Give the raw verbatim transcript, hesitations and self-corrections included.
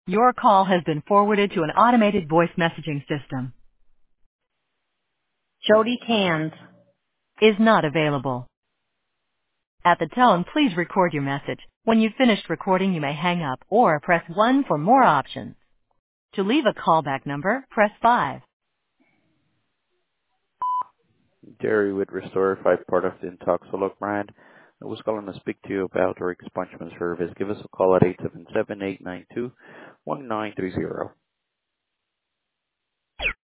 Your call has been forwarded to an automated voice messaging system. Jody Cans. Is not available. At the tone, please record your message. When you've finished recording, you may hang up or press one for more options. To leave a callback number, press five. Jerry with Restore, five part of the Intoxolog brand. I was calling to speak to you about our expungement service. Give us a call at eight seven seven, eight nine two, one nine three zero.